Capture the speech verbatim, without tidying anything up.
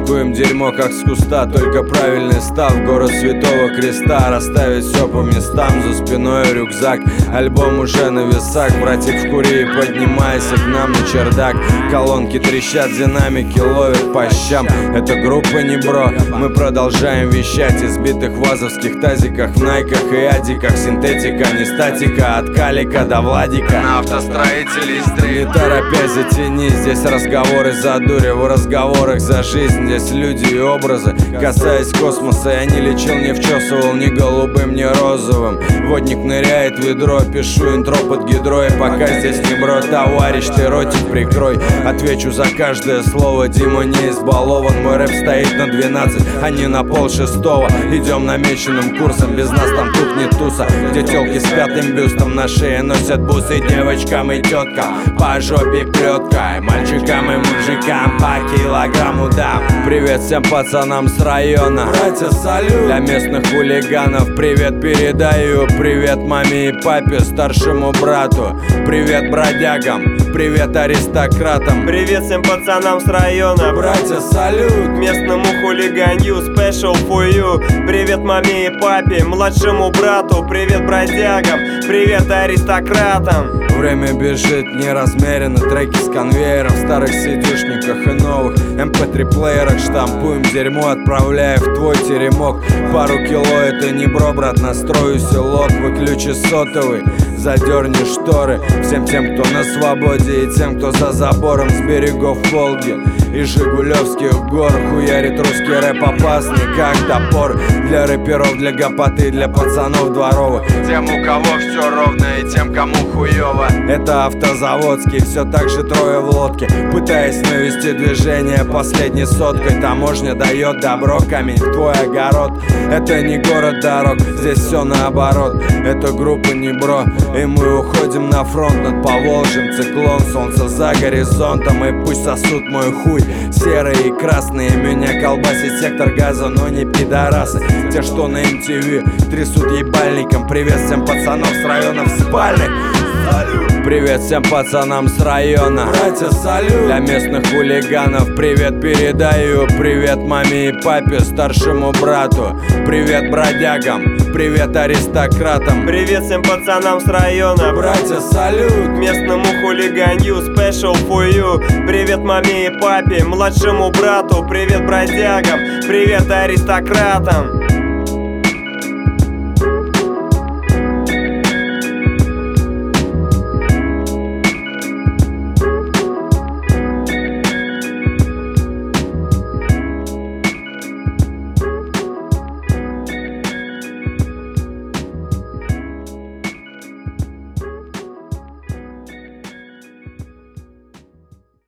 Пуем дерьмо как с куста, только правильный став. Город Святого Креста, расставить все по местам. За спиной рюкзак, альбом уже на весах. Братик в кури, поднимайся к нам на чердак. Колонки трещат, динамики ловят по щам. Это группа не бро, мы продолжаем вещать. Избитых вазовских тазиках, в найках и адиках. Синтетика, не статика, от Калика до Владика. На автостроителей стрит. Не торопясь, затяни, здесь разговоры за дурь. В разговорах за жизнь, здесь люди и образы. Касаясь космоса, я не лечил, не вчесывал ни голубым, ни розовым. Водник ныряет в ведро, пишу интро под гидрой. Пока здесь не бро, товарищ, ты ротик прикрой. Отвечу за каждое слово, Дима не избалован. Мой рэп стоит на двенадцать, а не на пол шестого. Идем намеченным курсом, без нас там тут не туса. Где телки с пятым бюстом на шее носят бусы. Девочкам и теткам по жопе плеткой. Мальчикам и мужикам по килограмму дам. Привет всем пацанам с района, братья, салют. Для местных хулиганов привет передаю. Привет маме и папе, старшему брату. Привет бродягам, привет аристократам. Привет всем пацанам с района, братья, салют. Местному хулиганью, special for you. Привет маме и папе, младшему брату. Привет бродягам, привет аристократам. Время бежит неразмеренно, треки с конвейером. В старых сидюшниках и новых эм пэ три плеерах. Штампуем дерьмо, отправляя в твой теремок. Пару кило это не бро, брат, настрой усилок. Выключи сотовый, задерни шторы. Всем тем, кто на свободе, и тем, кто за забором. С берегов Волги и Жигулевских гор хуярит русский рэп опасный, как топор. Для рэперов, для гопоты, для пацанов дворовых. Тем, у кого все ровно, и тем, кому хуёво. Это автозаводский, все так же трое в лодке. Пытаясь навести движение последней соткой. Таможня дает добро, камень в твой огород. Это не город дорог, здесь все наоборот. Это группа не бро, и мы уходим на фронт над Поволжьем. Циклон, солнце за горизонтом, и пусть сосут мой хуй. Серые и красные, меня колбасит сектор газа, но не пидорасы. Те, что на эм ти ви трясут ебальником. Привет всем пацанам с районов спальных. Привет всем пацанам с района, братья, салют. Для местных хулиганов привет передаю. Привет маме и папе, старшему брату. Привет бродягам, привет аристократам. Привет всем пацанам с района, братья, салют. Местному хулиганью, special for you. Привет маме и папе, младшему брату. Привет бродягам, привет аристократам.